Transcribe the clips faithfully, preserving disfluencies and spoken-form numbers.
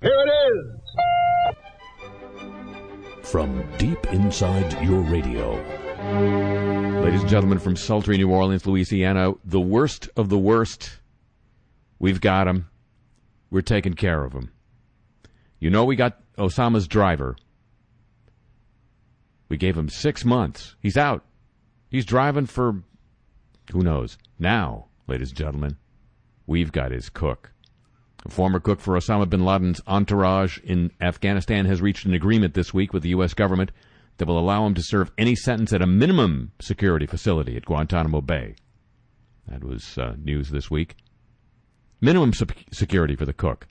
Here it is. From deep inside your radio. Ladies and gentlemen, from sultry New Orleans, Louisiana, the worst of the worst. We've got him. We're taking care of him. You know we got Osama's driver. We gave him six months. He's out. He's driving for, who knows. Now, ladies and gentlemen, we've got his cook. A former cook for Osama bin Laden's entourage in Afghanistan has reached an agreement this week with the U S government that will allow him to serve any sentence at a minimum security facility at Guantanamo Bay. That was uh, news this week. Minimum su- security for the cook.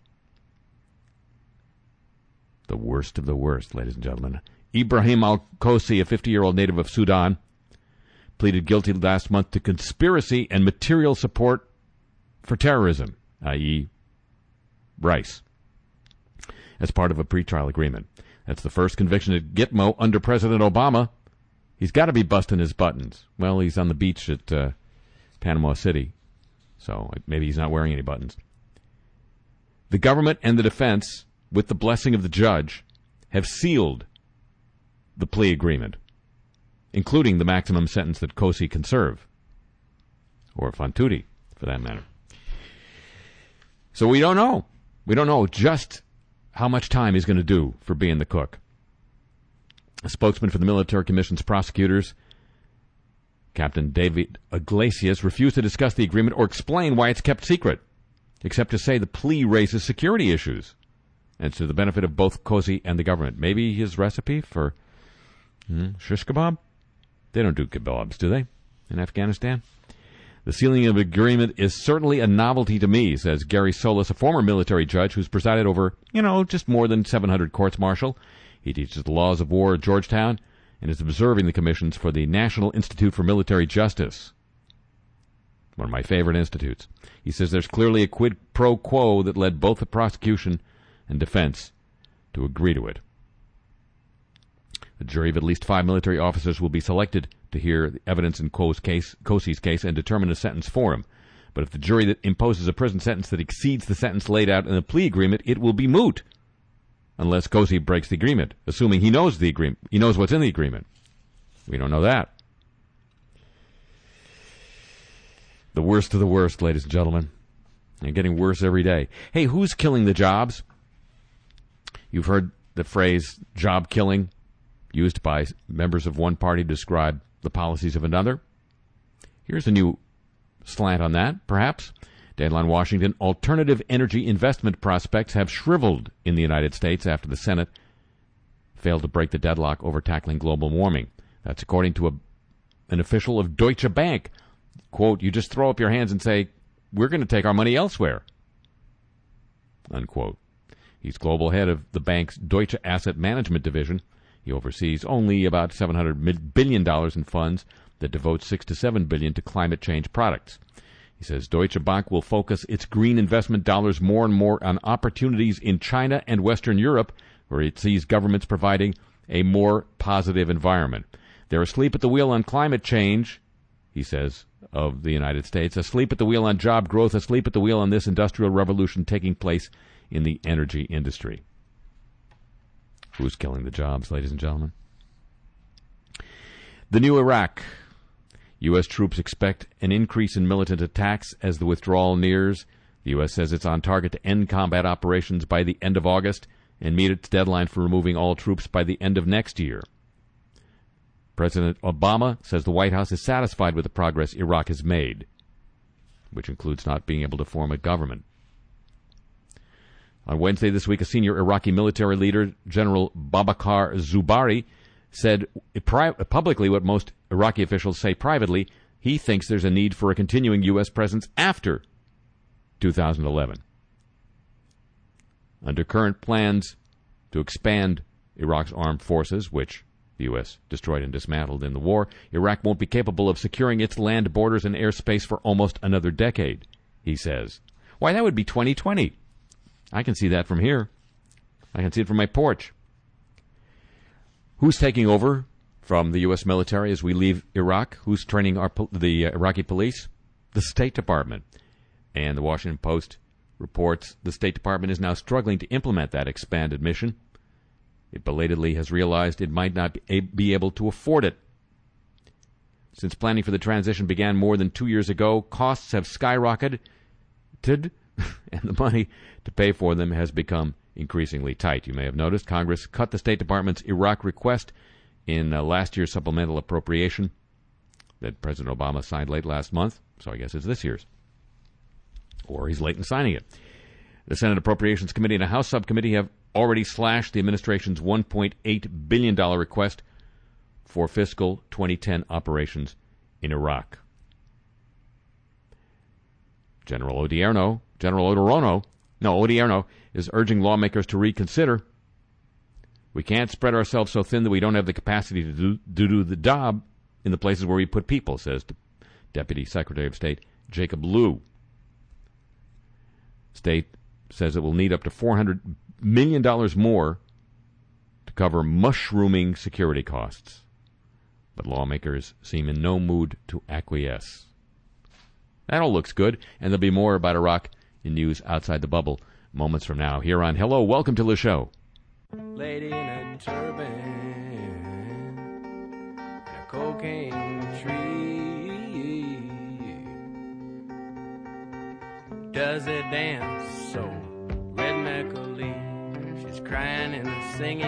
The worst of the worst, ladies and gentlemen. Ibrahim al-Kosi, a fifty-year-old native of Sudan, pleaded guilty last month to conspiracy and material support for terrorism, that is rice, as part of a pretrial agreement. That's the first conviction at Gitmo under President Obama. He's got to be busting his buttons. Well, he's on the beach at uh, Panama City, so maybe he's not wearing any buttons. The government and the defense, with the blessing of the judge, have sealed the plea agreement, including the maximum sentence that Kosi can serve, or Fantuti, for that matter. So we don't know. We don't know just how much time he's going to do for being the cook. A spokesman for the Military Commission's prosecutors, Captain David Iglesias, refused to discuss the agreement or explain why it's kept secret, except to say the plea raises security issues, and it's to the benefit of both Kosi and the government. Maybe his recipe for hmm, shish kebab? They don't do kebabs, do they, in Afghanistan? The sealing of agreement is certainly a novelty to me, says Gary Solis, a former military judge who's presided over, you know, just more than seven hundred courts-martial. He teaches the laws of war at Georgetown and is observing the commissions for the National Institute for Military Justice, one of my favorite institutes. He says there's clearly a quid pro quo that led both the prosecution and defense to agree to it. A jury of at least five military officers will be selected to hear the evidence in Kosi's case, Kosi's case and determine a sentence for him. But if the jury that imposes a prison sentence that exceeds the sentence laid out in the plea agreement, it will be moot, unless Kosi breaks the agreement, assuming he knows the agreement. He knows what's in the agreement. We don't know that. The worst of the worst, ladies and gentlemen. And getting worse every day. Hey, who's killing the jobs? You've heard the phrase job killing used by members of one party to describe the policies of another. Here's a new slant on that, perhaps. Deadline Washington, alternative energy investment prospects have shriveled in the United States after the Senate failed to break the deadlock over tackling global warming. That's according to a, an official of Deutsche Bank. Quote, you just throw up your hands and say, we're going to take our money elsewhere. Unquote. He's global head of the bank's Deutsche Asset Management Division. He oversees only about seven hundred billion dollars in funds that devote six to seven billion dollars to climate change products. He says Deutsche Bank will focus its green investment dollars more and more on opportunities in China and Western Europe, where it sees governments providing a more positive environment. They're asleep at the wheel on climate change, he says, of the United States, asleep at the wheel on job growth, asleep at the wheel on this industrial revolution taking place in the energy industry. Who's killing the jobs, ladies and gentlemen? The new Iraq. U S troops expect an increase in militant attacks as the withdrawal nears. The U S says it's on target to end combat operations by the end of August and meet its deadline for removing all troops by the end of next year. President Obama says the White House is satisfied with the progress Iraq has made, which includes not being able to form a government. On Wednesday this week, a senior Iraqi military leader, General Babakar Zubari, said publicly what most Iraqi officials say privately. He thinks there's a need for a continuing U S presence after two thousand eleven. Under current plans to expand Iraq's armed forces, which the U S destroyed and dismantled in the war, Iraq won't be capable of securing its land borders and airspace for almost another decade, he says. Why, that would be twenty twenty. I can see that from here. I can see it from my porch. Who's taking over from the U S military as we leave Iraq? Who's training our the uh, Iraqi police? The State Department. And the Washington Post reports the State Department is now struggling to implement that expanded mission. It belatedly has realized it might not be able to afford it. Since planning for the transition began more than two years ago, costs have skyrocketed, and the money to pay for them has become increasingly tight. You may have noticed Congress cut the State Department's Iraq request in uh, last year's supplemental appropriation that President Obama signed late last month, so I guess it's this year's. Or he's late in signing it. The Senate Appropriations Committee and a House subcommittee have already slashed the administration's one point eight billion dollars request for fiscal twenty ten operations in Iraq. General Odierno, General Odierno, no, Odierno is urging lawmakers to reconsider. We can't spread ourselves so thin that we don't have the capacity to do, to do the job in the places where we put people, says Deputy Secretary of State Jacob Lew. State says it will need up to four hundred million dollars more to cover mushrooming security costs. But lawmakers seem in no mood to acquiesce. That all looks good, and there'll be more about Iraq in news outside the bubble moments from now. Here on Hello, welcome to the show. Lady in a turban and a cocaine tree does it dance so rhythmically. She's crying and singing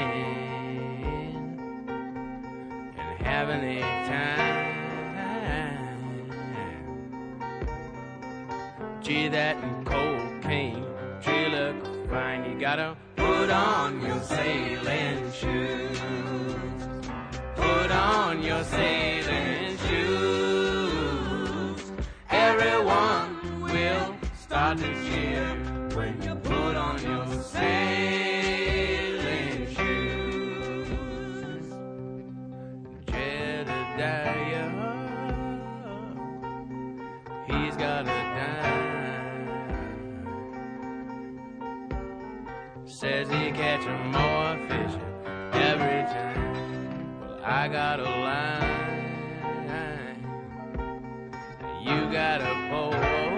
and having a time. Gee, that cocaine, she look fine. You gotta put on your sailing shoes. Put on your sailing shoes. Everyone will start to cheer when you put on your sailing shoes. Jedediah, he's got a dime. Says he catching more fish every time. Well, I got a line, you got a pole.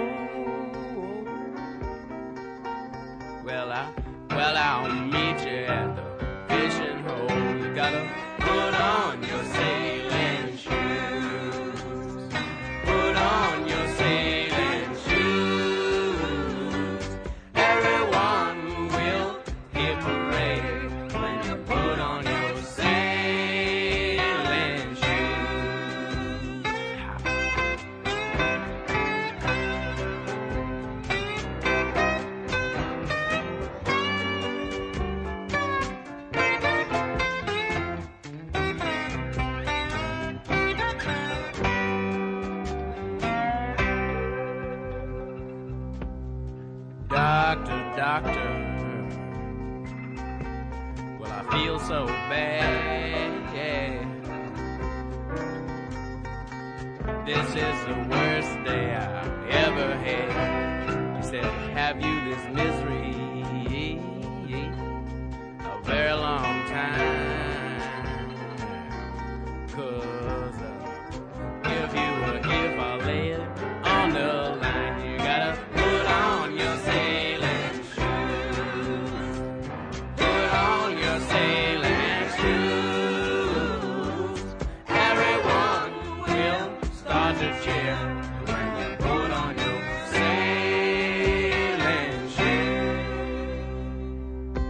Well, I, well, I'll meet you at the fishing hole. You gotta put on your sailing shoes. Put on your sailing shoes. Everyone will hear parade when you put on your sailing shoes. Doctor, doctor, well, I feel so bad, yeah. This is the worst day I've ever had. He said, have you this misery a very long time? Cause uh, if you were, if I lay it on the line, you gotta put on your sailing shoes. Put on your sailing shoes. Everyone will start to cheer when you put on your sailing shoes.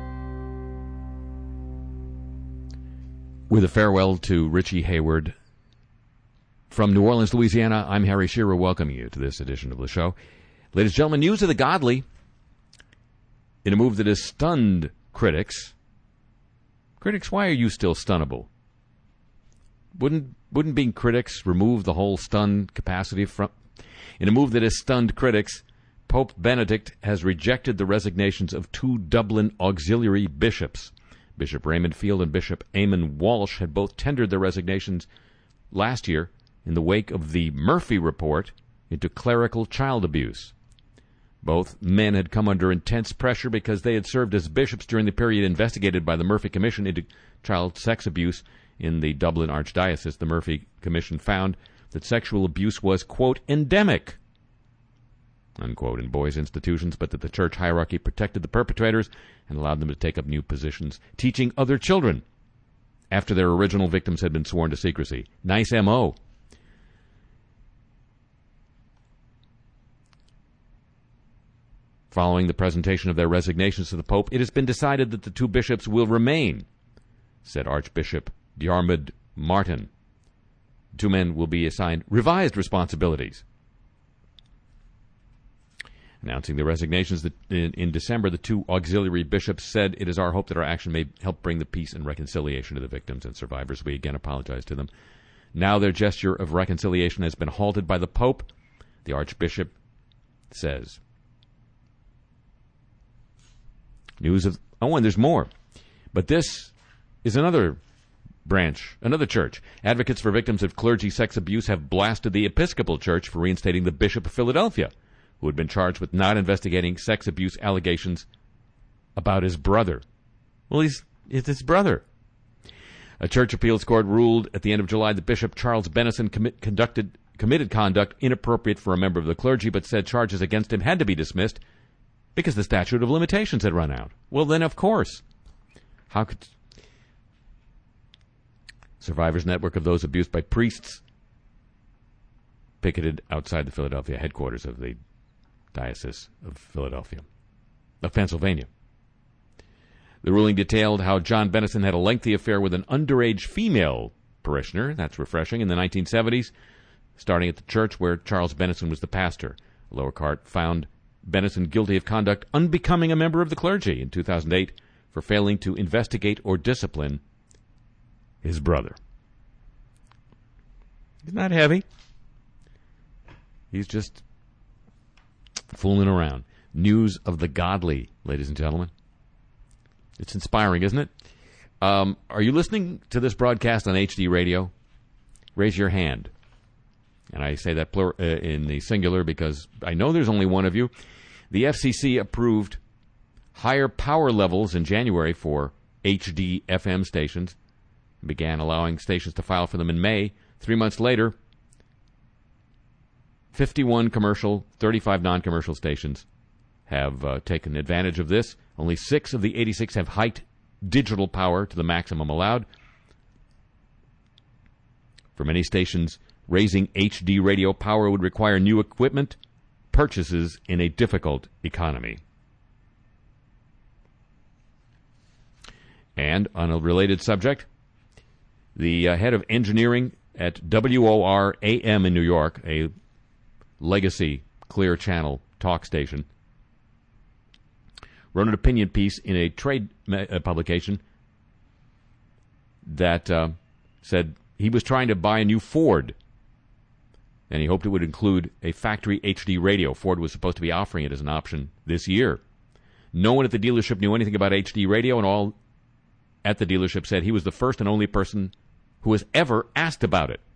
With a farewell to Richie Hayward. From New Orleans, Louisiana, I'm Harry Shearer, welcoming you to this edition of the show. Ladies and gentlemen, news of the godly. In a move that has stunned critics. Critics, why are you still stunnable? Wouldn't wouldn't being critics remove the whole stun capacity from? In a move that has stunned critics, Pope Benedict has rejected the resignations of two Dublin auxiliary bishops. Bishop Raymond Field and Bishop Eamon Walsh had both tendered their resignations last year in the wake of the Murphy report into clerical child abuse. Both men had come under intense pressure because they had served as bishops during the period investigated by the Murphy Commission into child sex abuse in the Dublin Archdiocese. The Murphy Commission found that sexual abuse was, quote, endemic unquote, in boys' institutions, but that the church hierarchy protected the perpetrators and allowed them to take up new positions, teaching other children after their original victims had been sworn to secrecy. Nice M O. Following the presentation of their resignations to the Pope, it has been decided that the two bishops will remain, said Archbishop Diarmuid Martin. The two men will be assigned revised responsibilities. Announcing the resignations in, in December, the two auxiliary bishops said, "It is our hope that our action may help bring the peace and reconciliation to the victims and survivors. We again apologize to them." Now their gesture of reconciliation has been halted by the Pope, the Archbishop says. News of... Oh, and there's more. But this is another branch, another church. Advocates for victims of clergy sex abuse have blasted the Episcopal Church for reinstating the Bishop of Philadelphia, who had been charged with not investigating sex abuse allegations about his brother. Well, he's it's his brother. A church appeals court ruled at the end of July that Bishop Charles Bennison commit, conducted, committed conduct inappropriate for a member of the clergy, but said charges against him had to be dismissed because the statute of limitations had run out. Well, then, of course. How could... Survivors Network of those abused by priests picketed outside the Philadelphia headquarters of the Diocese of Philadelphia, of Pennsylvania. The ruling detailed how John Bennison had a lengthy affair with an underage female parishioner, that's refreshing, in the nineteen seventies, starting at the church where Charles Bennison was the pastor. The lower court found Bennison guilty of conduct unbecoming a member of the clergy in two thousand eight for failing to investigate or discipline his brother. He's not heavy. He's just fooling around. News of the godly, ladies and gentlemen. It's inspiring, isn't it? Um, are you listening to this broadcast on H D radio? Raise your hand. And I say that plur- uh, in the singular because I know there's only one of you. The F C C approved higher power levels in January for H D F M stations. Began allowing stations to file for them in May. Three months later, fifty-one commercial, thirty-five non-commercial stations have uh, taken advantage of this. Only six of the eighty-six have hiked digital power to the maximum allowed. For many stations, raising H D radio power would require new equipment, purchases in a difficult economy. And on a related subject, the uh, head of engineering at W O R A M in New York, a legacy Clear Channel talk station, wrote an opinion piece in a trade uh, publication that uh, said he was trying to buy a new Ford, and he hoped it would include a factory H D radio. Ford was supposed to be offering it as an option this year. No one at the dealership knew anything about H D radio, and all at the dealership said he was the first and only person who has ever asked about it.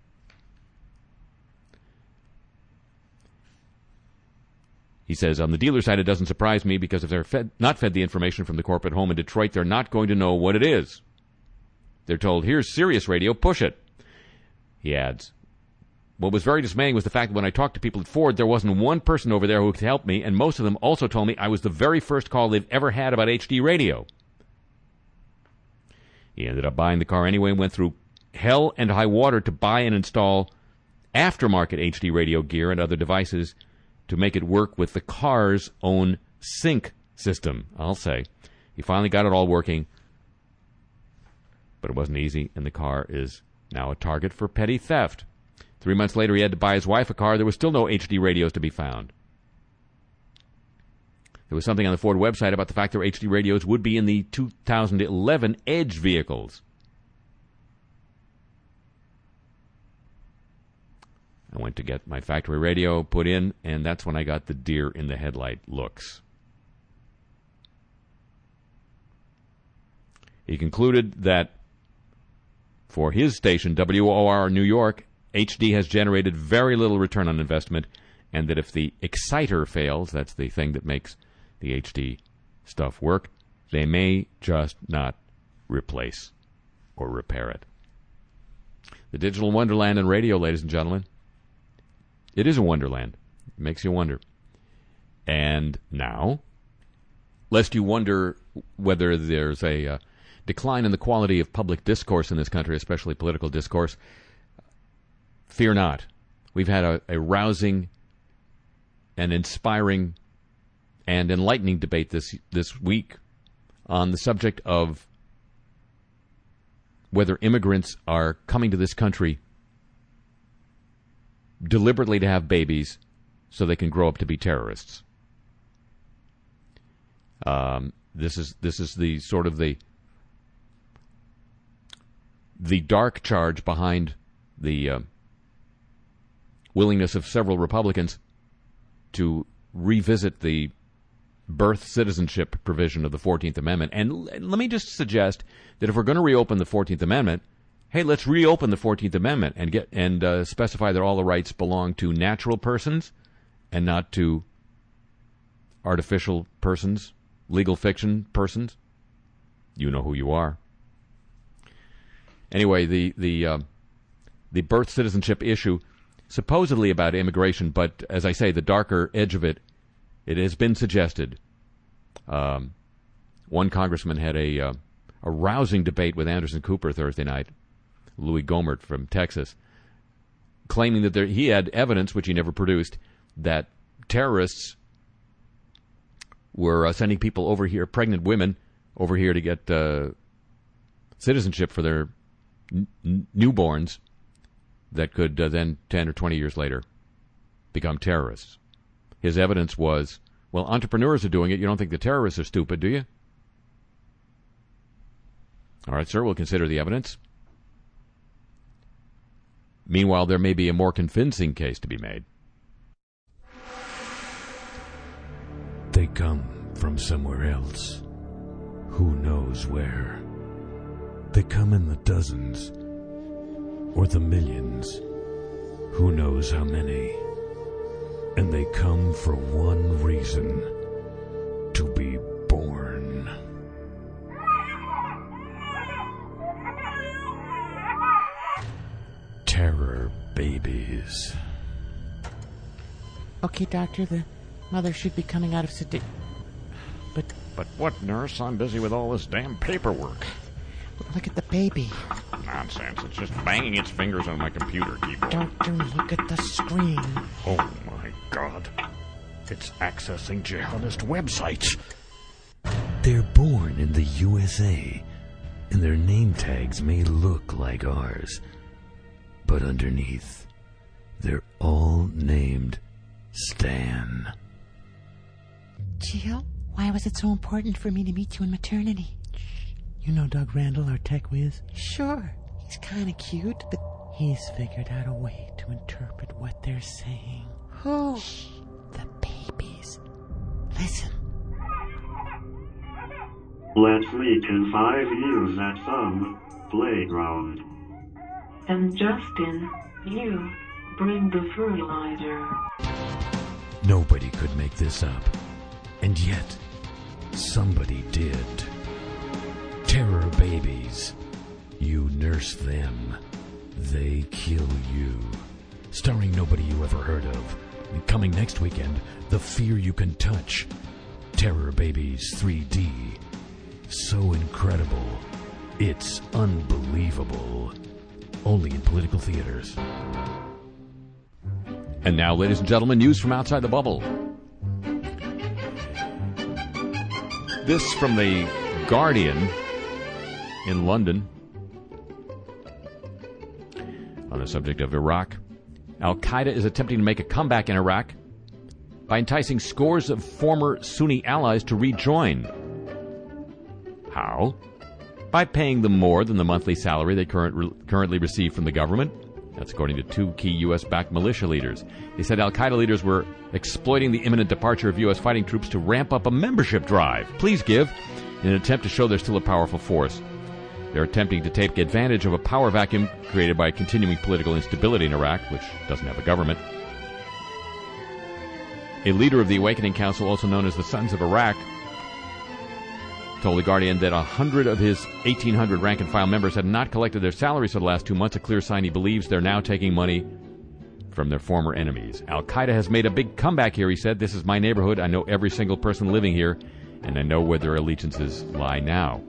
He says, on the dealer side, it doesn't surprise me because if they're fed, not fed the information from the corporate home in Detroit, they're not going to know what it is. They're told, here's Sirius Radio, push it. He adds, what was very dismaying was the fact that when I talked to people at Ford, there wasn't one person over there who could help me, and most of them also told me I was the very first call they've ever had about H D radio. He ended up buying the car anyway and went through hell and high water to buy and install aftermarket H D radio gear and other devices to make it work with the car's own sync system, I'll say. He finally got it all working, but it wasn't easy, and the car is now a target for petty theft. Three months later, he had to buy his wife a car. There was still no H D radios to be found. There was something on the Ford website about the fact there were H D radios would be in the two thousand eleven Edge vehicles. I went to get my factory radio put in, and that's when I got the deer in the headlight looks. He concluded that for his station, W O R New York, H D has generated very little return on investment, and that if the exciter fails, that's the thing that makes the H D stuff work, they may just not replace or repair it. The digital wonderland in radio, ladies and gentlemen. It is a wonderland. It makes you wonder. And now, lest you wonder whether there's a uh, decline in the quality of public discourse in this country, especially political discourse, fear not. We've had a, a rousing and inspiring and enlightening debate this this week on the subject of whether immigrants are coming to this country deliberately to have babies so they can grow up to be terrorists. Um, this is this is the sort of the the dark charge behind the uh, willingness of several Republicans to revisit the birth citizenship provision of the fourteenth Amendment. And l- let me just suggest that if we're going to reopen the fourteenth Amendment, hey, let's reopen the fourteenth Amendment and get and uh, specify that all the rights belong to natural persons and not to artificial persons, legal fiction persons. You know who you are. Anyway, the the uh, the birth citizenship issue, supposedly about immigration, but as I say, the darker edge of it, it has been suggested. Um, one congressman had a uh, a rousing debate with Anderson Cooper Thursday night, Louis Gohmert from Texas, claiming that there, he had evidence, which he never produced, that terrorists were uh, sending people over here, pregnant women, over here to get uh, citizenship for their n- newborns that could uh, then, ten or twenty years later, become terrorists. His evidence was, well, entrepreneurs are doing it. You don't think the terrorists are stupid, do you? All right, sir, we'll consider the evidence. Meanwhile, there may be a more convincing case to be made. They come from somewhere else. Who knows where? They come in the dozens or the millions. Who knows how many? And they come for one reason: to be born. Terror babies. Okay, doctor, the mother should be coming out of sedation. But But what, nurse? I'm busy with all this damn paperwork. look at the baby. Nonsense. It's just banging its fingers on my computer keyboard. Doctor, look at the screen. Oh, my God. It's accessing jihadist websites. They're born in the U S A, and their name tags may look like ours, but underneath, they're all named Stan. Jill, why was it so important for me to meet you in maternity? You know Doug Randall, our tech whiz? Sure. He's kind of cute, but he's figured out a way to interpret what they're saying. Who? Shh. The babies. Listen. Let's meet in five years at some playground. And Justin, you bring the fertilizer. Nobody could make this up, and yet somebody did. Terror babies. You nurse them, they kill you. Starring nobody you ever heard of. Coming next weekend, The Fear You Can Touch. Terror Babies three D. So incredible, it's unbelievable. Only in political theaters. And now, ladies and gentlemen, news from outside the bubble. This from the Guardian in London on the subject of Iraq. Al-Qaeda is attempting to make a comeback in Iraq by enticing scores of former Sunni allies to rejoin. How? By paying them more than the monthly salary they current, re, currently receive from the government. That's according to two key U S-backed militia leaders. They said Al-Qaeda leaders were exploiting the imminent departure of U S fighting troops to ramp up a membership drive. Please give, in an attempt to show they're still a powerful force. They're attempting to take advantage of a power vacuum created by continuing political instability in Iraq, which doesn't have a government. A leader of the Awakening Council, also known as the Sons of Iraq, told The Guardian that one hundred of his eighteen hundred rank-and-file members had not collected their salaries for the last two months, a clear sign he believes they're now taking money from their former enemies. Al-Qaeda has made a big comeback here, he said. This is my neighborhood. I know every single person living here, and I know where their allegiances lie now.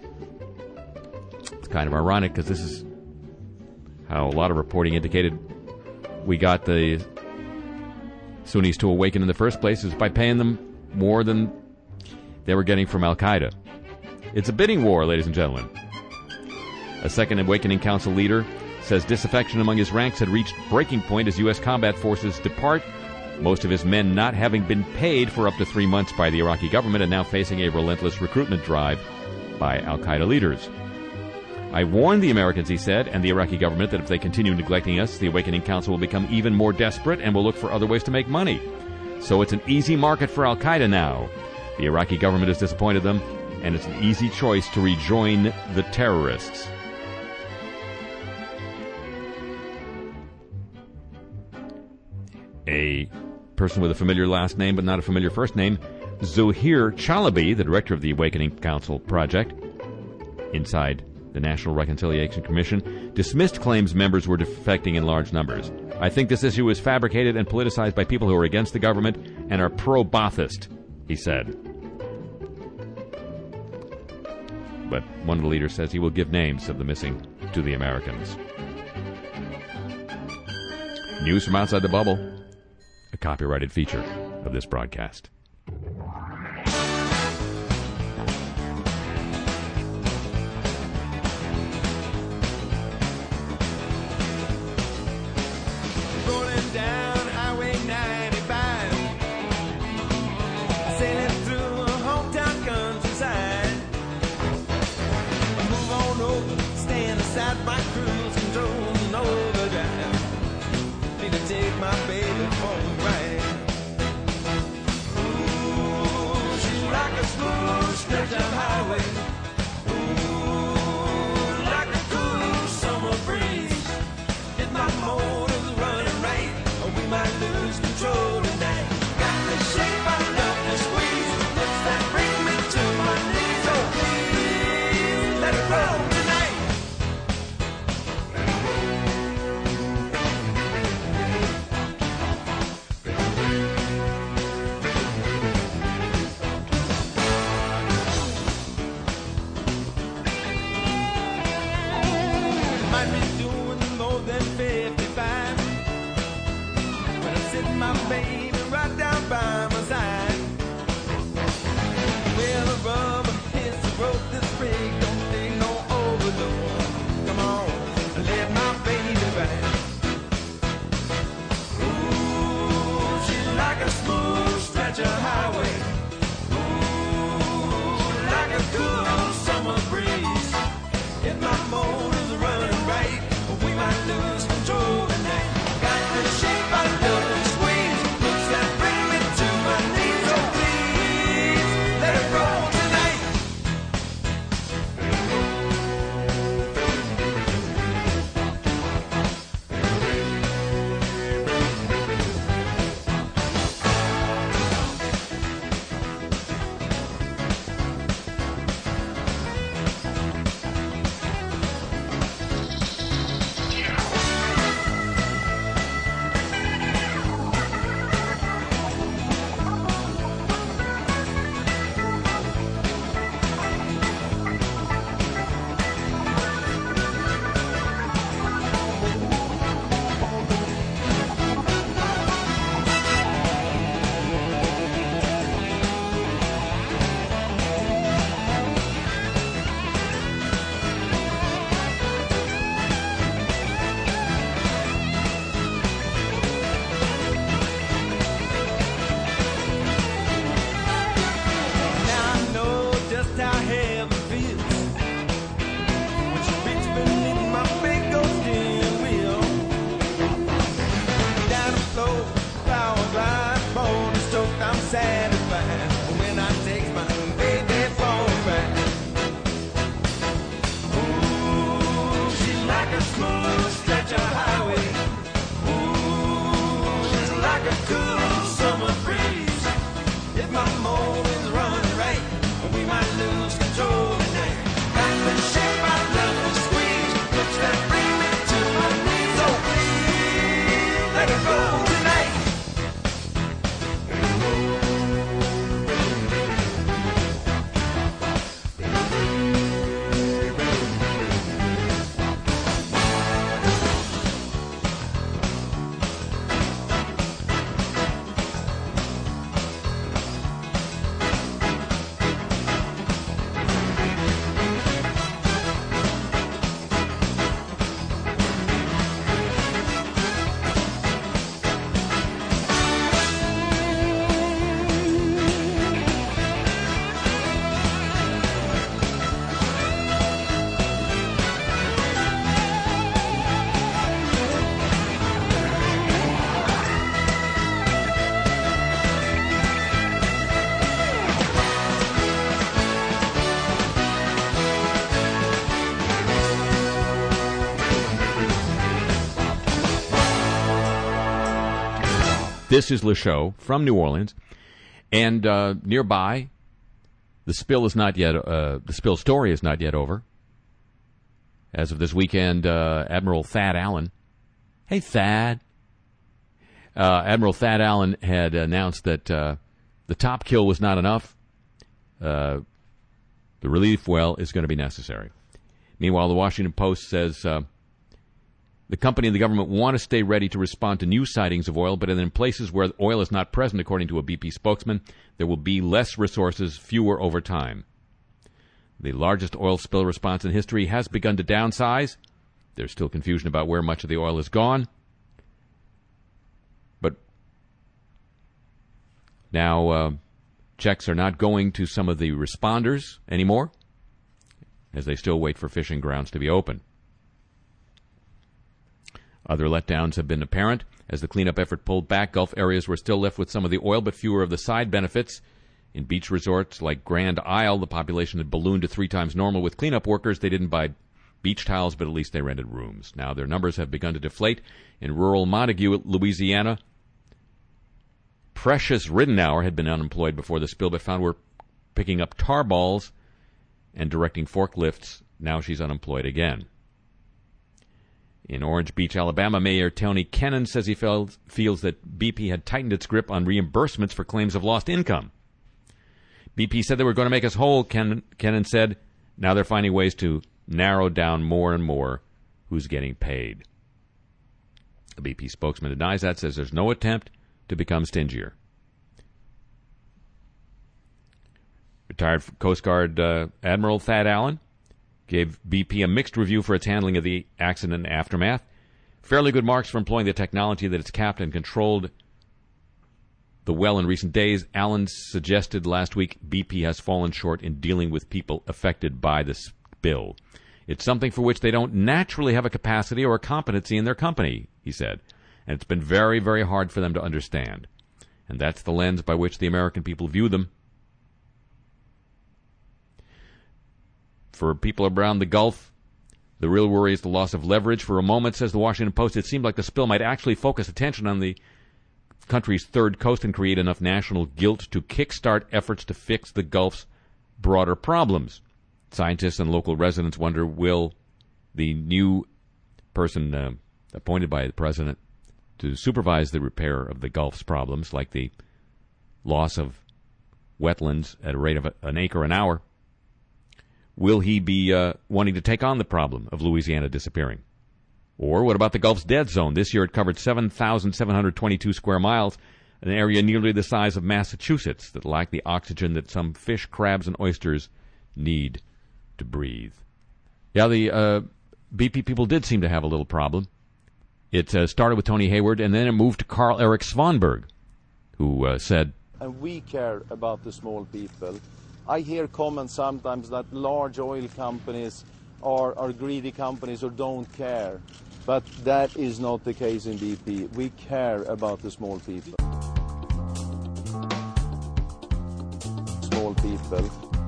It's kind of ironic because this is how a lot of reporting indicated we got the Sunnis to awaken in the first place, is by paying them more than they were getting from Al-Qaeda. It's a bidding war, ladies and gentlemen. A Second Awakening Council leader says disaffection among his ranks had reached breaking point as U S combat forces depart, most of his men not having been paid for up to three months by the Iraqi government and now facing a relentless recruitment drive by Al-Qaeda leaders. I warned the Americans, he said, and the Iraqi government that if they continue neglecting us, the Awakening Council will become even more desperate and will look for other ways to make money. So it's an easy market for Al-Qaeda now. The Iraqi government has disappointed them, and it's an easy choice to rejoin the terrorists. A person with a familiar last name but not a familiar first name, Zohir Chalabi, the director of the Awakening Council project inside the National Reconciliation Commission, dismissed claims members were defecting in large numbers. I think this issue is fabricated and politicized by people who are against the government and are pro-Ba'athist, he said. But one of the leaders says he will give names of the missing to the Americans. News from outside the bubble, a copyrighted feature of this broadcast. Rolling down Highway ninety-five, sailing through a hometown countryside. Move on over, stand aside my cruise control, no overdrive. Need to take my baby for a ride. This is Le Show from New Orleans, and uh, nearby, the spill is not yet. Uh, the spill story is not yet over. As of this weekend, uh, Admiral Thad Allen. Hey, Thad. Uh, Admiral Thad Allen had announced that uh, the top kill was not enough. Uh, the relief well is going to be necessary. Meanwhile, the Washington Post says uh, the company and the government want to stay ready to respond to new sightings of oil, but in places where oil is not present, according to a B P spokesman, there will be less resources, fewer over time. The largest oil spill response in history has begun to downsize. There's still confusion about where much of the oil is gone. But now uh, checks are not going to some of the responders anymore, as they still wait for fishing grounds to be open. Other letdowns have been apparent. As the cleanup effort pulled back, Gulf areas were still left with some of the oil, but fewer of the side benefits. In beach resorts like Grand Isle, the population had ballooned to three times normal. With cleanup workers, they didn't buy beach towels, but at least they rented rooms. Now their numbers have begun to deflate. In rural Montague, Louisiana, Precious Ridenour had been unemployed before the spill, but found work picking up tar balls and directing forklifts. Now she's unemployed again. In Orange Beach, Alabama, Mayor Tony Kennan says he felt, feels that B P had tightened its grip on reimbursements for claims of lost income. B P said they were going to make us whole, Ken, Kennan said. Now they're finding ways to narrow down more and more who's getting paid. The B P spokesman denies that, says there's no attempt to become stingier. Retired Coast Guard uh, Admiral Thad Allen gave B P a mixed review for its handling of the accident and aftermath. Fairly good marks for employing the technology that its captain controlled the well in recent days. Allen suggested last week B P has fallen short in dealing with people affected by the spill. It's something for which they don't naturally have a capacity or a competency in their company, he said. And it's been very, very hard for them to understand. And that's the lens by which the American people view them. For people around the Gulf, the real worry is the loss of leverage. For a moment, says the Washington Post, it seemed like the spill might actually focus attention on the country's third coast and create enough national guilt to kickstart efforts to fix the Gulf's broader problems. Scientists and local residents wonder, will the new person uh, appointed by the president to supervise the repair of the Gulf's problems, like the loss of wetlands at a rate of an acre an hour, will he be uh, wanting to take on the problem of Louisiana disappearing? Or what about the Gulf's dead zone? This year it covered seven thousand seven hundred twenty-two square miles, an area nearly the size of Massachusetts that lacked the oxygen that some fish, crabs, and oysters need to breathe. Yeah, the uh, B P people did seem to have a little problem. It uh, started with Tony Hayward, and then it moved to Carl Eric Svanberg, who uh, said, and we care about the small people. I hear comments sometimes that large oil companies are, are greedy companies or don't care. But that is not the case in B P. We care about the small people. Small people.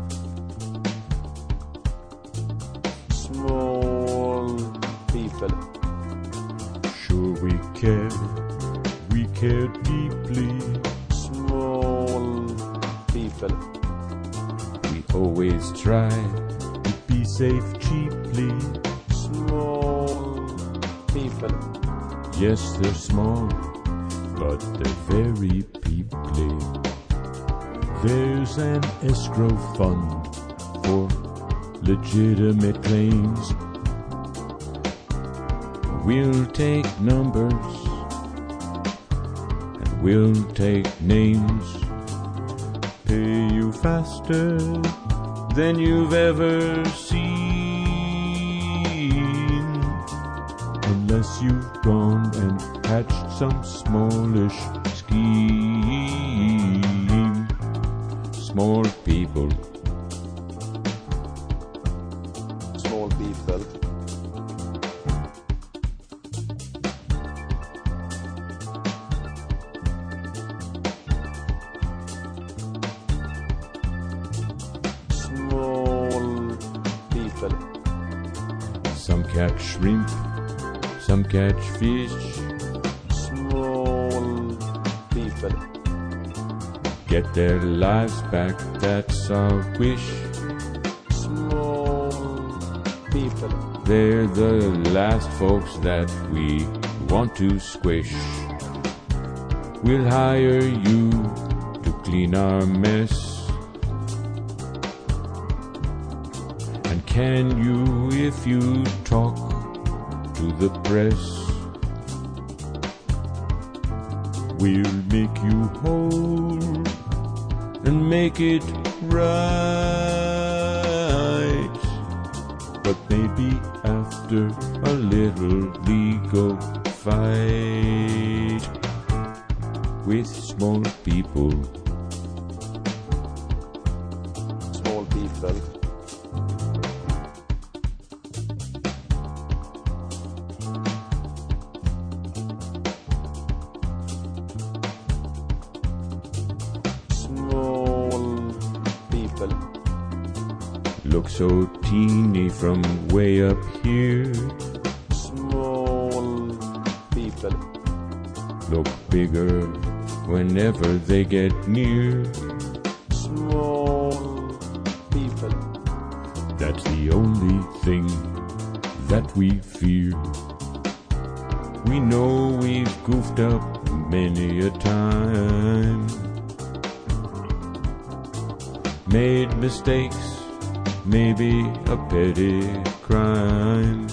Small people. Sure we care. We care deeply. Small people. We always try to be safe cheaply. Small people. Yes, they're small, but they're very peoply. There's an escrow fund for legitimate claims. We'll take numbers and we'll take names. Pay you faster than you've ever seen, unless you've gone and hatched some smallish scheme. Small people. Small people. Some catch shrimp, some catch fish. Small people. people. Get their lives back, that's our wish. Small people. They're the last folks that we want to squish. We'll hire you to clean our mess. And can you, if you talk to the press, we'll make you whole and make it right. But maybe after a little legal fight with small people. Small people. Look so teeny from way up here. Small people. Look bigger whenever they get near. Small people. That's the only thing that we fear. We know we've goofed up many a time, made mistakes, maybe a petty crime.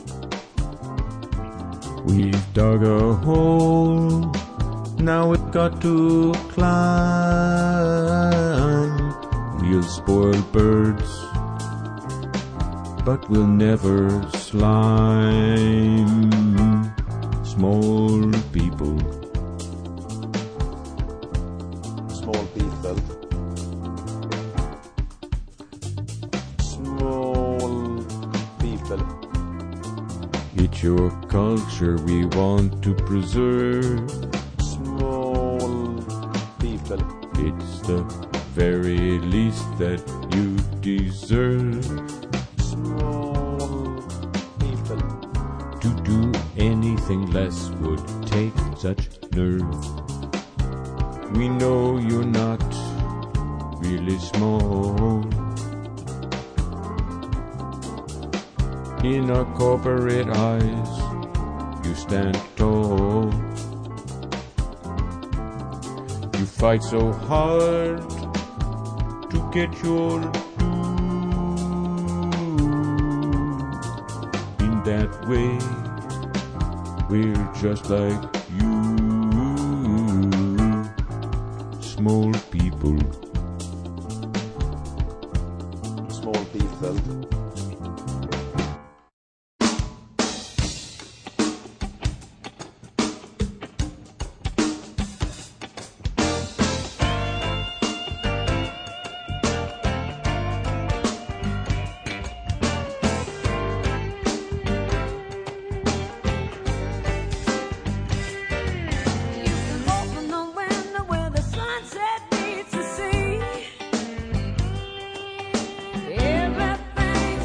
We've dug a hole, now we've got to climb. We'll spoil birds, but we'll never slime small people. Small people. It's your culture we want to preserve. Small people. It's the very least that you deserve. Small people. To do anything less would take such nerve. We know you're not really small. In our corporate eyes, you stand tall. You fight so hard to get your due. In that way, we're just like you. Small people. Small people. Everything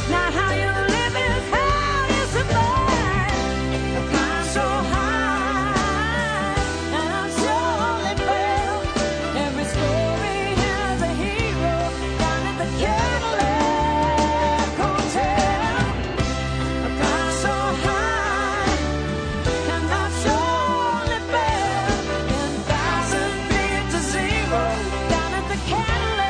Not how you live is how you survive. I climb so high, and I'm surely fail. Every story has a hero down at the Cadillac Hotel. I climb so high, and I'm surely fail. Ten thousand feet to zero down at the Cadillac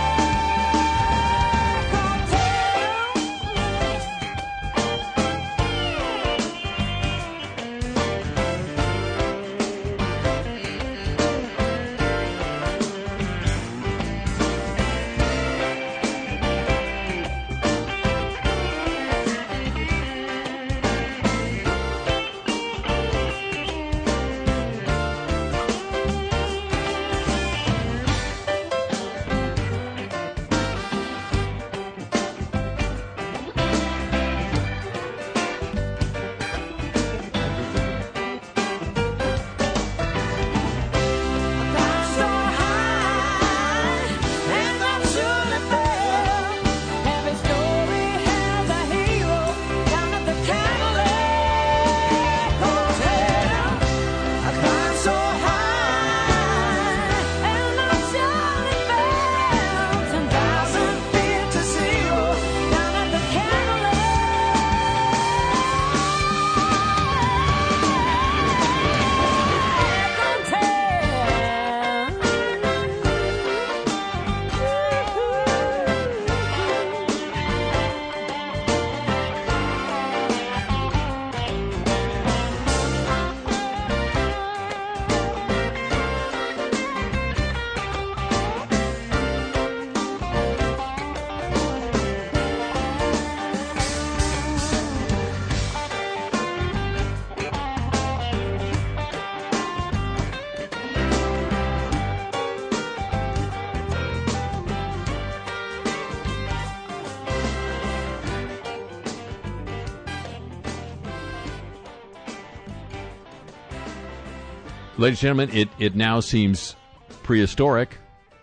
Ladies and gentlemen, it, it now seems prehistoric,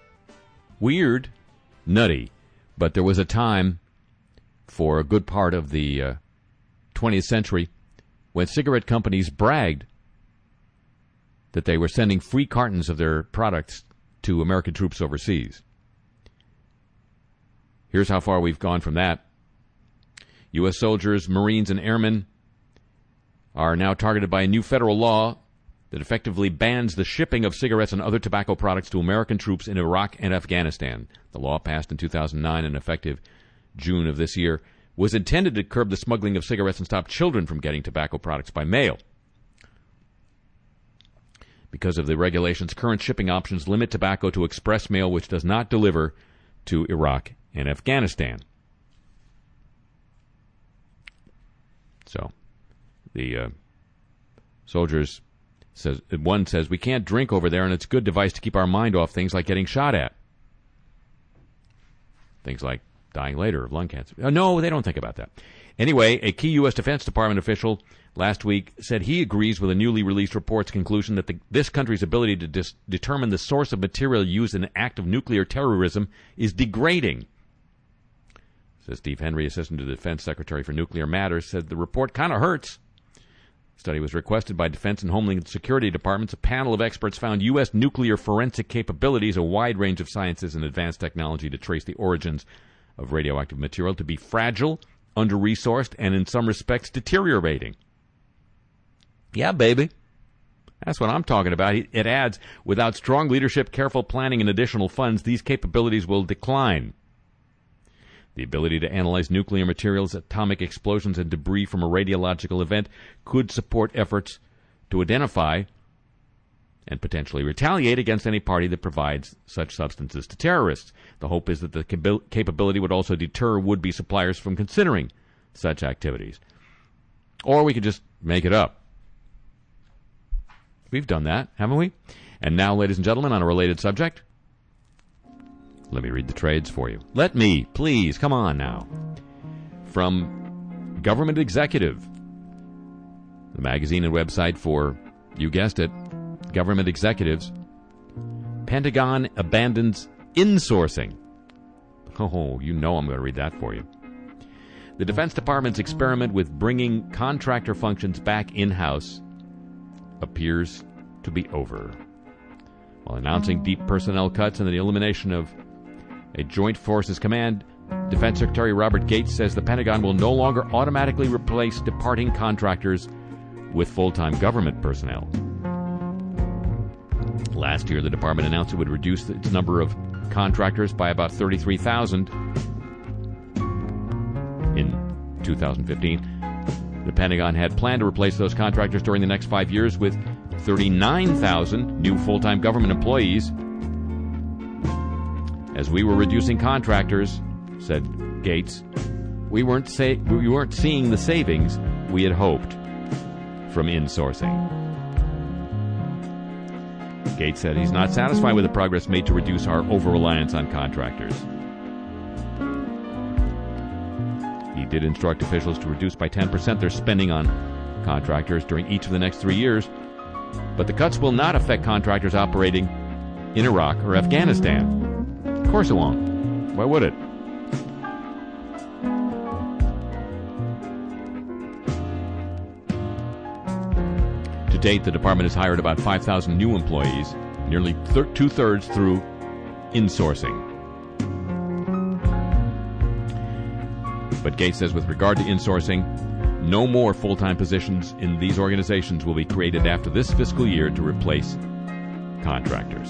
weird, nutty. But there was a time for a good part of the uh, twentieth century when cigarette companies bragged that they were sending free cartons of their products to American troops overseas. Here's how far we've gone from that. U S soldiers, Marines, and airmen are now targeted by a new federal law that effectively bans the shipping of cigarettes and other tobacco products to American troops in Iraq and Afghanistan. The law, passed in two thousand nine and effective June of this year, was intended to curb the smuggling of cigarettes and stop children from getting tobacco products by mail. Because of the regulations, current shipping options limit tobacco to express mail, which does not deliver to Iraq and Afghanistan. So, the uh, soldiers... Says one says, we can't drink over there, and it's a good device to keep our mind off things like getting shot at. Things like dying later of lung cancer. Uh, no, they don't think about that. Anyway, a key U S Defense Department official last week said he agrees with a newly released report's conclusion that the, this country's ability to dis- determine the source of material used in an act of nuclear terrorism is degrading. Says Steve Henry, Assistant to the Defense Secretary for Nuclear Matters, said the report kind of hurts. The study was requested by Defense and Homeland Security Departments. A panel of experts found U S nuclear forensic capabilities, a wide range of sciences and advanced technology to trace the origins of radioactive material, to be fragile, under-resourced, and in some respects deteriorating. Yeah, baby. That's what I'm talking about. It adds, without strong leadership, careful planning, and additional funds, these capabilities will decline. The ability to analyze nuclear materials, atomic explosions, and debris from a radiological event could support efforts to identify and potentially retaliate against any party that provides such substances to terrorists. The hope is that the capability would also deter would-be suppliers from considering such activities. Or we could just make it up. We've done that, haven't we? And now, ladies and gentlemen, on a related subject, let me read the trades for you. Let me, please, come on now. From Government Executive, the magazine and website for, you guessed it, government executives. Pentagon abandons insourcing. Oh, you know I'm going to read that for you. The Defense Department's experiment with bringing contractor functions back in-house appears to be over. While announcing deep personnel cuts and the elimination of a Joint Forces Command, Defense Secretary Robert Gates says the Pentagon will no longer automatically replace departing contractors with full-time government personnel. Last year, the department announced it would reduce its number of contractors by about thirty-three thousand. In two thousand fifteen, the Pentagon had planned to replace those contractors during the next five years with thirty-nine thousand new full-time government employees. As we were reducing contractors, said Gates, we weren't sa- we weren't seeing the savings we had hoped from insourcing. Gates said he's not satisfied with the progress made to reduce our over-reliance on contractors. He did instruct officials to reduce by ten percent their spending on contractors during each of the next three years, but the cuts will not affect contractors operating in Iraq or Afghanistan. Of course it won't. Why would it? To date, the department has hired about five thousand new employees, nearly thir- two-thirds through insourcing. But Gates says with regard to insourcing, no more full-time positions in these organizations will be created after this fiscal year to replace contractors.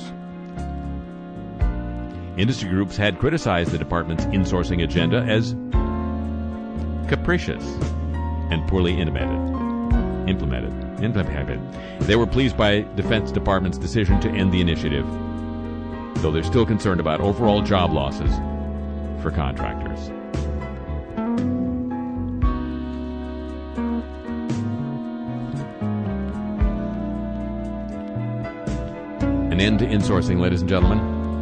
Industry groups had criticized the department's insourcing agenda as capricious and poorly implemented. Implemented. Implemented. They were pleased by Defense Department's decision to end the initiative, though they're still concerned about overall job losses for contractors. An end to insourcing, ladies and gentlemen.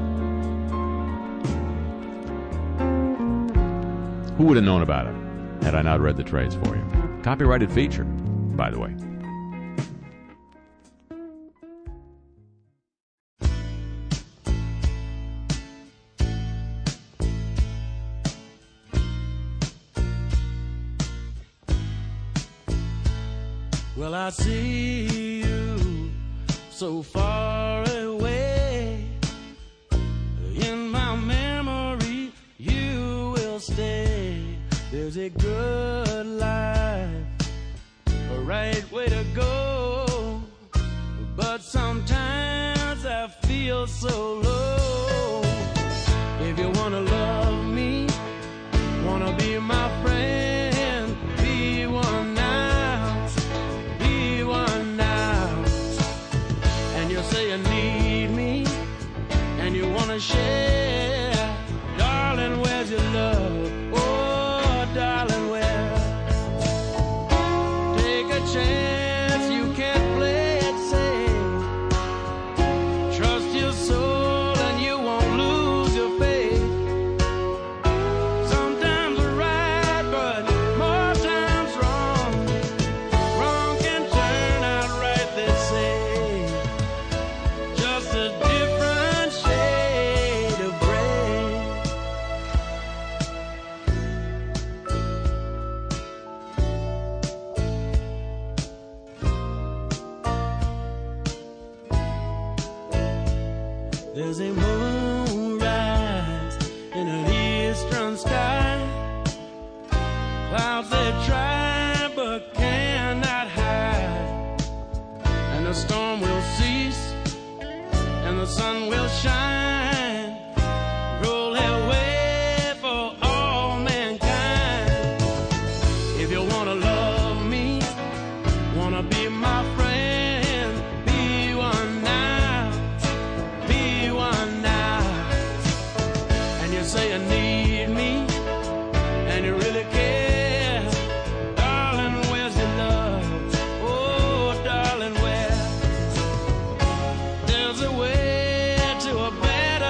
Who would have known about it had I not read the trades for you? Copyrighted feature, by the way. Well, I see you so far away. In my memory, you will stay. There's a good life, a right way to go. But sometimes I feel so low. If you wanna love me, wanna be my friend, be one now, be one now. And you say you need me, and you wanna share. Darling, where's your love? Oh, darling, where? Take a chance, you can't play it safe. Trust your soul and you won't lose your faith. Sometimes right, but more times wrong. Wrong can turn out right, they say. Just a different shade of gray. There's a moonrise in an eastern sky. Clouds they try but cannot hide. And the storm will cease and the sun will shine. Roll away for all mankind. If you wanna love me, wanna be my friend, be one now, be one now. And you say you need me, and you really care. Darling, where's your love? Oh, darling, where? There's a way to a better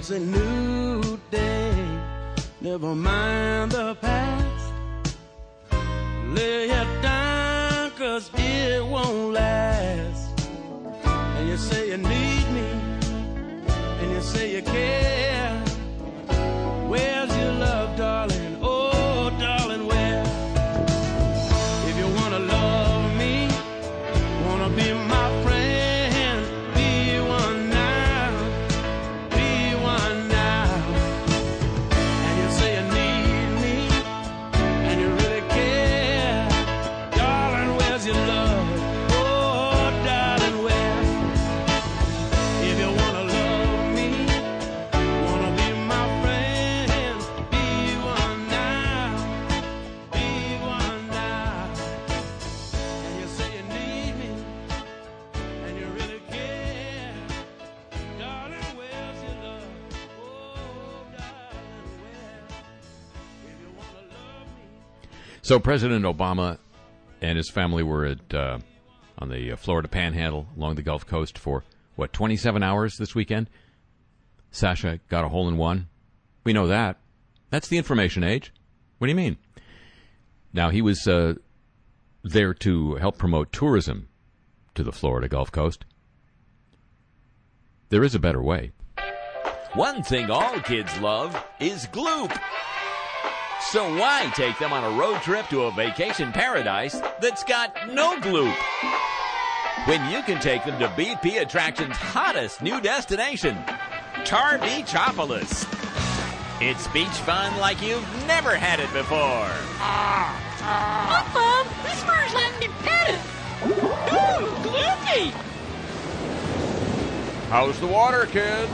it's a new day. Never mind the past. Lay it down, cause it won't last. And you say you need me, and you say you care. Where's your love, darling? Oh, darling, where? If you wanna love me, wanna be my friend, be one now, be one now. And you say you need me, and you really care. Darling, where's your love? Oh, darling, where? If you wanna love me, wanna be my friend, be one now, be one now. And you say you need me, and you really care. Darling, where's your love? Oh, darling, where? If you wanna love me. So President Obama and his family were at uh, on the uh, Florida Panhandle along the Gulf Coast for, what, twenty-seven hours this weekend? Sasha got a hole-in-one. We know that. That's the information age. What do you mean? Now, he was uh, there to help promote tourism to the Florida Gulf Coast. There is a better way. One thing all kids love is Gloop. So why take them on a road trip to a vacation paradise that's got no Gloop? When you can take them to B P Attractions' hottest new destination, Tar Beachopolis. It's beach fun like you've never had it before. Look, Mom, this bird's letting me pet it. Ooh, gloopy. How's the water, kids?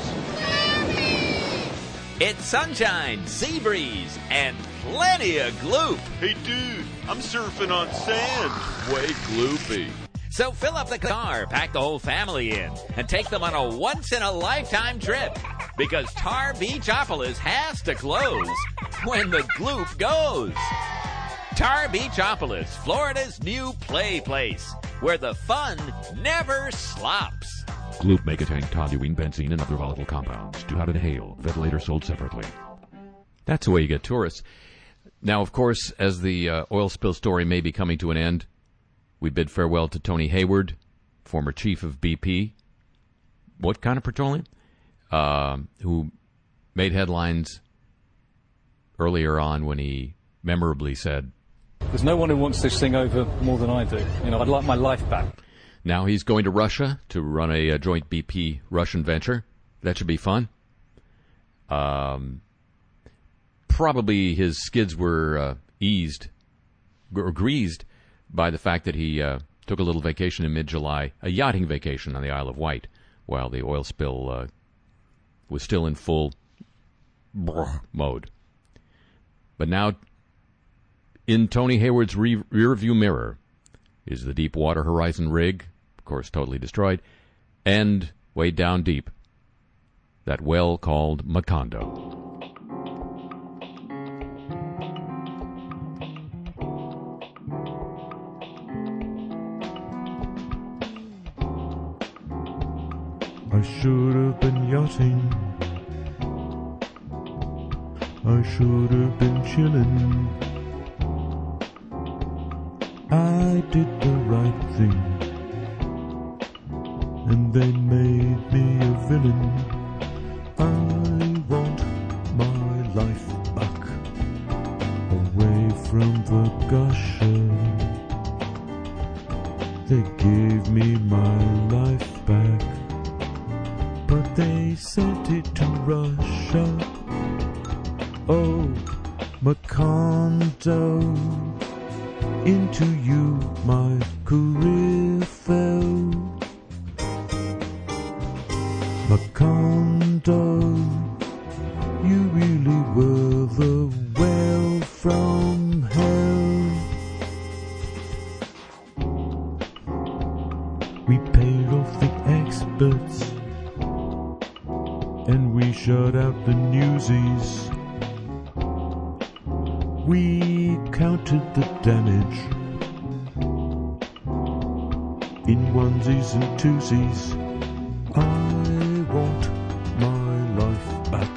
It's sunshine, sea breeze, and plenty of Gloop. Hey, dude, I'm surfing on sand. Way gloopy. So fill up the car, pack the whole family in, and take them on a once-in-a-lifetime trip. Because Tar Beachopolis has to close when the Gloop goes. Tar Beachopolis, Florida's new play place, where the fun never slops. Gloop may contain toluene, benzene, and other volatile compounds. Do not inhale. Ventilator sold separately. That's the way you get tourists. Now, of course, as the uh, oil spill story may be coming to an end, we bid farewell to Tony Hayward, former chief of B P. What kind of petroleum? Uh, who made headlines earlier on when he memorably said, "There's no one who wants this thing over more than I do. You know, I'd like my life back." Now he's going to Russia to run a, a joint B P Russian venture. That should be fun. Um, probably his skids were uh, eased or greased by the fact that he uh, took a little vacation in mid-July, a yachting vacation on the Isle of Wight, while the oil spill uh, was still in full mode. But now, in Tony Hayward's re- rear-view mirror is the Deepwater Horizon rig, of course totally destroyed, and way down deep, that well called Macondo. I should have been yachting. I should have been chilling. I did the right thing, and they made me a villain. I want my life back, away from the gusher. They gave me my life back, but they sent it to Russia. Oh, Macondo, into you my career fell. Macondo, you really were the well from hell. We paid off the experts, and we shut out the newsies. We counted the damage in onesies and twosies. I want my life back,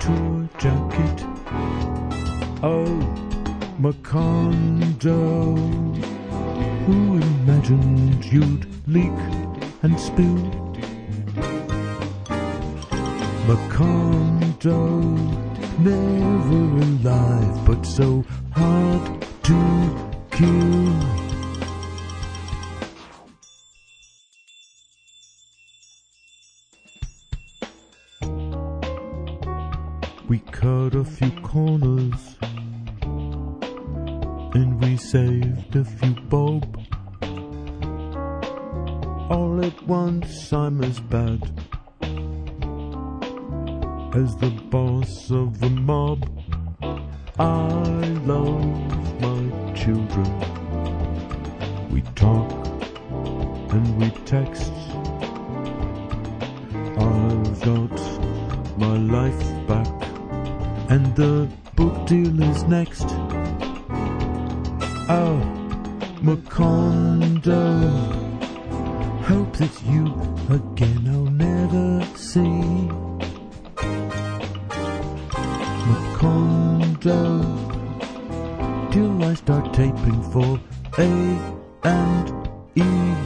tour jacket. Oh, Macondo, who imagined you'd leak and spill? Macondo, never alive, but so hard to kill. We cut a few corners and we saved a few bob. All at once I'm as bad as the boss of the mob. I love my children. We talk and we text. I've got my life back and the book deal is next. Oh, Macondo, hope that you again I'll never see. Macondo, till I start taping for A and E.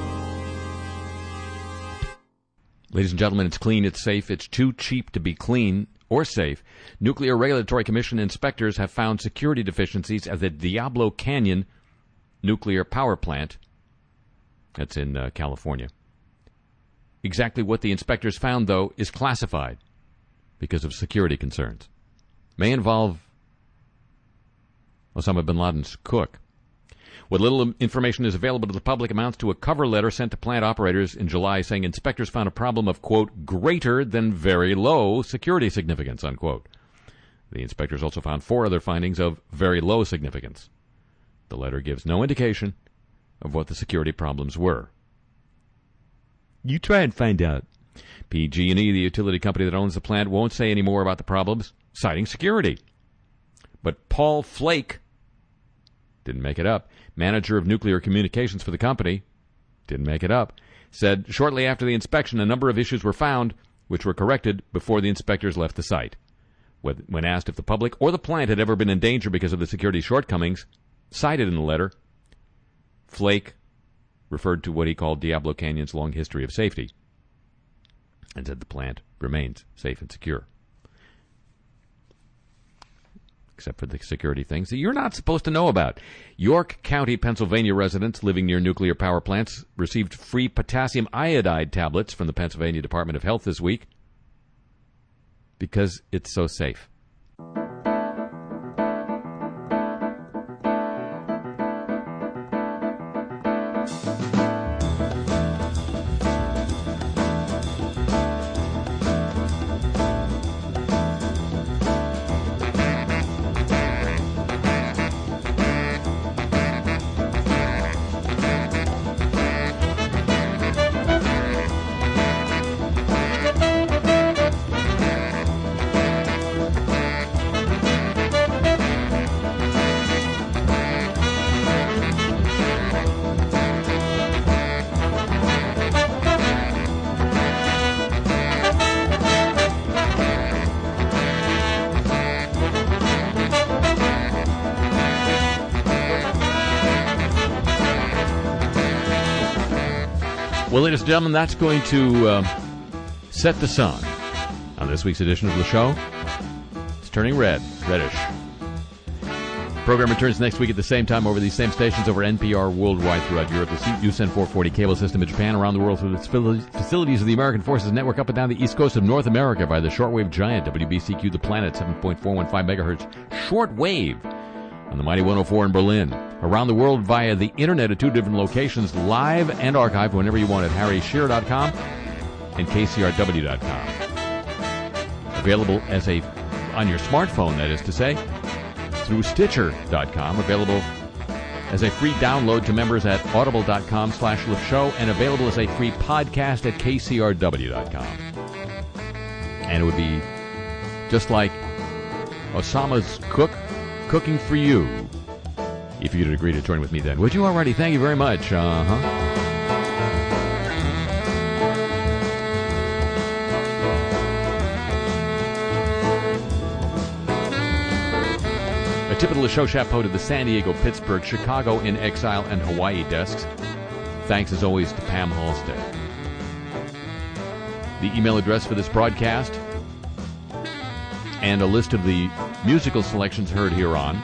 Ladies and gentlemen, it's clean, it's safe, it's too cheap to be clean or safe. Nuclear Regulatory Commission inspectors have found security deficiencies at the Diablo Canyon nuclear power plant. That's in uh, California. Exactly what the inspectors found, though, is classified because of security concerns. May involve Osama bin Laden's cook. What little information is available to the public amounts to a cover letter sent to plant operators in July saying inspectors found a problem of, quote, greater than very low security significance, unquote. The inspectors also found four other findings of very low significance. The letter gives no indication of what the security problems were. You try and find out. P G and E, the utility company that owns the plant, won't say any more about the problems, citing security. But Paul Flake didn't make it up. Manager of nuclear communications for the company, didn't make it up, said shortly after the inspection a number of issues were found which were corrected before the inspectors left the site. When asked if the public or the plant had ever been in danger because of the security shortcomings cited in the letter, Flake referred to what he called Diablo Canyon's long history of safety and said the plant remains safe and secure. Except for the security things that you're not supposed to know about. York County, Pennsylvania residents living near nuclear power plants received free potassium iodide tablets from the Pennsylvania Department of Health this week because it's so safe. Well, ladies and gentlemen, that's going to uh, set the sun on this week's edition of the show. It's turning red, reddish. The program returns next week at the same time over these same stations over N P R worldwide throughout Europe, the U S N four forty cable system in Japan, around the world through the facilities of the American Forces Network, up and down the east coast of North America by the shortwave giant W B C Q The Planet, seven point four one five megahertz shortwave on the Mighty one oh four in Berlin. Around the world via the internet at two different locations, live and archived whenever you want at harry shearer dot com and k c r w dot com. Available as a, on your smartphone, that is to say, through stitcher dot com. Available as a free download to members at audible dot com slash live show, and available as a free podcast at k c r w dot com. And it would be just like Osama's cook cooking for you, if you'd agree to join with me then. Would you already? Thank you very much. Uh-huh. tip of the show chapeau to the San Diego, Pittsburgh, Chicago in Exile, and Hawaii desks. Thanks as always to Pam Halstead. The email address for this broadcast and a list of the musical selections heard here on,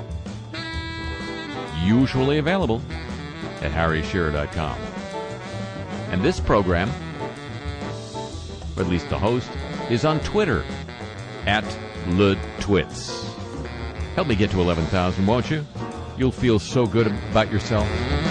usually available at harry shearer dot com. And this program, or at least the host, is on Twitter at Le Twits. Help me get to eleven thousand, won't you? You'll feel so good about yourself.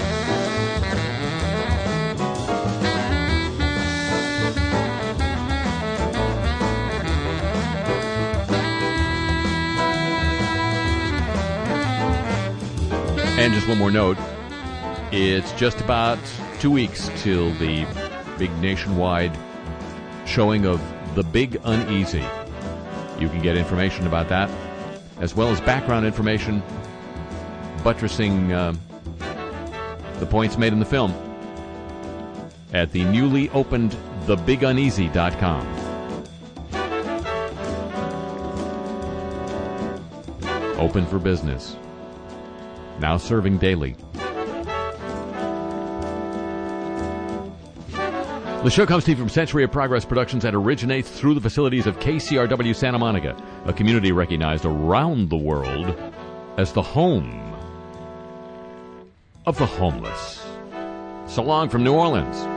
And just one more note. It's just about two weeks till the big nationwide showing of The Big Uneasy. You can get information about that, as well as background information buttressing uh, the points made in the film at the newly opened the big uneasy dot com. Open for business. Now serving daily. The show comes to you from Century of Progress Productions and originates through the facilities of K C R W Santa Monica, a community recognized around the world as the home of the homeless. So long from New Orleans.